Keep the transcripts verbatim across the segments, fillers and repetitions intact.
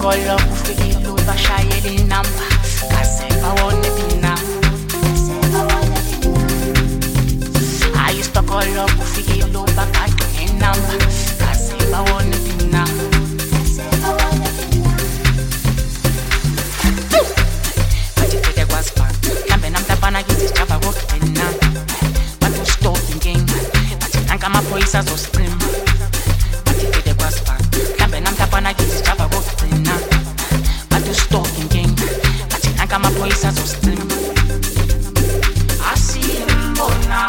Isitokolo kufikile ubashayela inamba kaze bawone thina Hayi isitokolo kufikile ubagaqa ngenamba kaze bawone thina Bathi pheke kwasiba mhlambe namntapana kithi sijaba kokugcina Bathi stop inkinga bathi nanka amaphoyisa azosicima Bathi pheke kwasiba mhlambe namntapana kithi sijaba kokugcina Bathi stop inkinga bathi nanka amaphoyisa azosicima Asimbona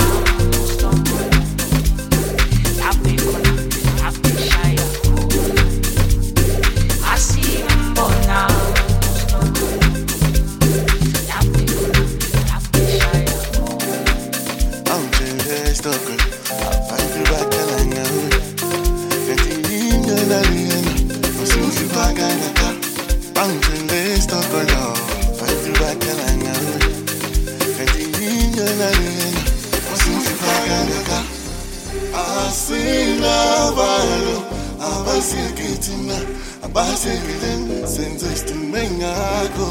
Abasekelen senze istimengako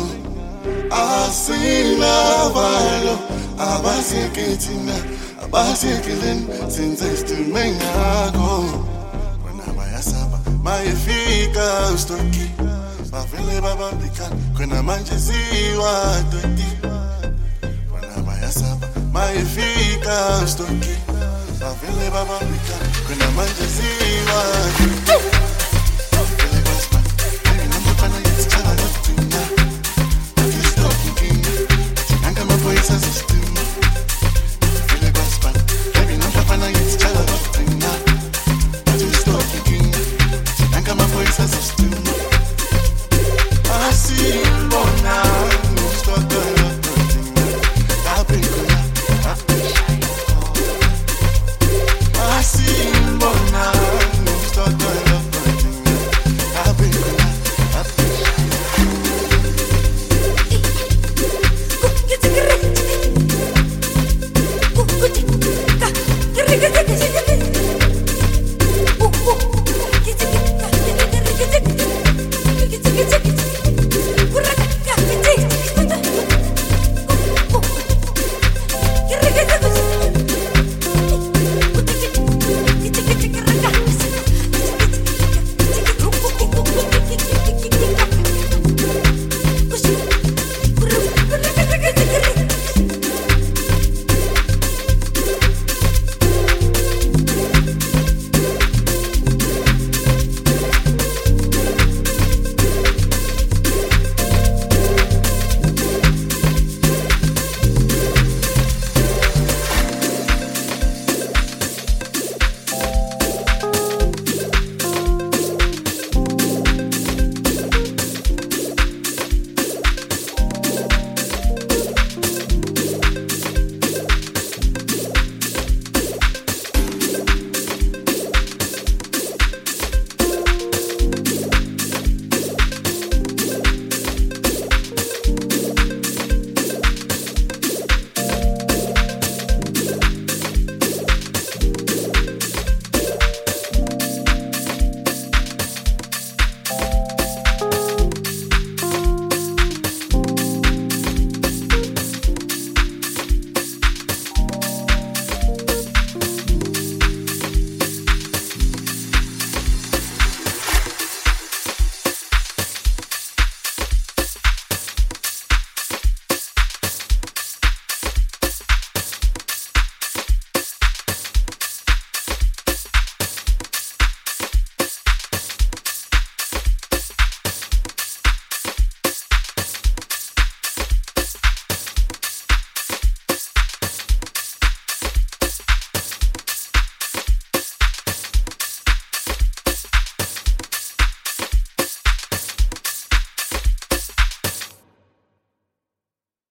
Asinavalo abasekethina abasekelen senze istimengako Kona bayasaba mayefika ustoki bavele babambika kona manje siwa toti Kona bayasaba mayefika ustoki bavele babambika kona manje siwa toti As